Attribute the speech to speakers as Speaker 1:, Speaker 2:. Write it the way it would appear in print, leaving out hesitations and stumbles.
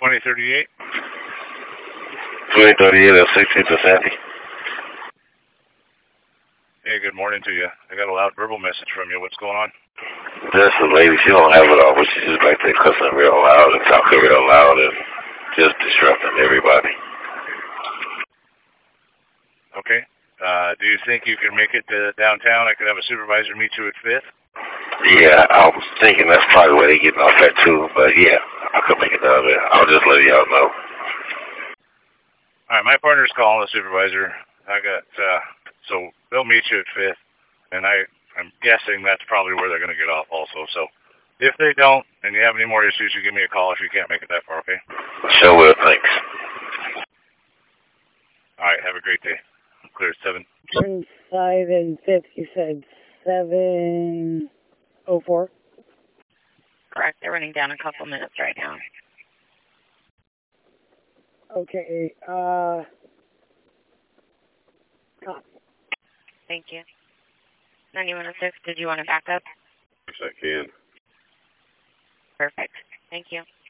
Speaker 1: 2038.
Speaker 2: 2038 at 16th and Sandy.
Speaker 1: Hey, good morning to you. I got a loud verbal message from you. What's going on?
Speaker 2: That's the lady. She don't have it all, but she's just back there cussing real loud and talking real loud and just disrupting everybody.
Speaker 1: Okay. Do you think you can make it to downtown? I could have a supervisor meet you at 5th.
Speaker 2: Yeah, I was thinking that's probably where they getting off at too, but yeah, I could make it down there. I'll just let y'all know.
Speaker 1: All right, my partner's calling the supervisor. So they'll meet you at 5th, and I'm guessing that's probably where they're going to get off also. So if they don't, and you have any more issues, you give me a call if you can't make it that far, okay?
Speaker 2: Sure will, thanks.
Speaker 1: All right, have a great day. I'm clear at 7.
Speaker 3: 5 and 5th, you said 7:04?
Speaker 4: Correct. They're running down a couple minutes right now.
Speaker 3: Okay, copy.
Speaker 4: Thank you. 9106, did you want to back up?
Speaker 2: Yes, I can.
Speaker 4: Perfect. Thank you.